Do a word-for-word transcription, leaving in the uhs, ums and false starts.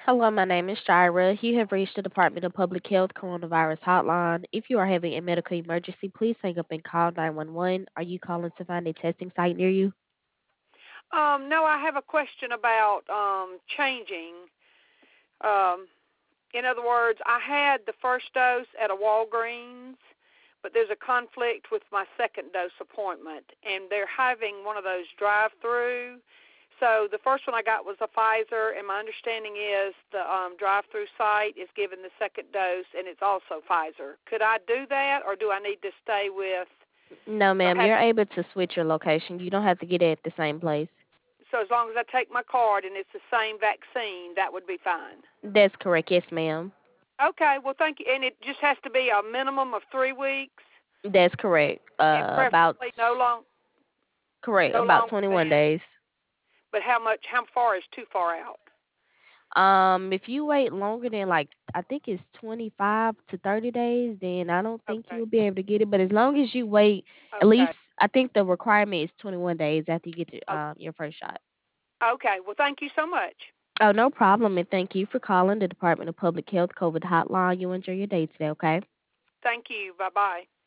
Hello, my name is Shira. You have reached the Department of Public Health Coronavirus Hotline. If you are having a medical emergency, please hang up and call nine one one. Are you calling to find a testing site near you? Um, no, I have a question about um, changing. Um, in other words, I had the first dose at a Walgreens, but there's a conflict with my second dose appointment, and they're having one of those drive-through. So the first one I got was a Pfizer, and my understanding is the um, drive-through site is giving the second dose, and it's also Pfizer. Could I do that, or do I need to stay with? No, Do I ma'am. have You're to? able to switch your location. You don't have to get it at the same place. So as long as I take my card and it's the same vaccine, that would be fine. That's correct. Yes, ma'am. Okay, well, thank you. And it just has to be a minimum of three weeks, That's correct. and Uh, about preferably no long, correct. no About longer twenty-one than. days. But how much? How far is too far out? Um, if you wait longer than like I think it's twenty-five to thirty days, then I don't think you Okay. will be able to get it. But as long as you wait at Okay. least, I think the requirement is twenty-one days after you get your, Oh, um, your first shot. okay. Well, thank you so much. Oh, no problem, and thank you for calling the Department of Public Health COVID hotline. You enjoy your day today, okay? Thank you. Bye bye.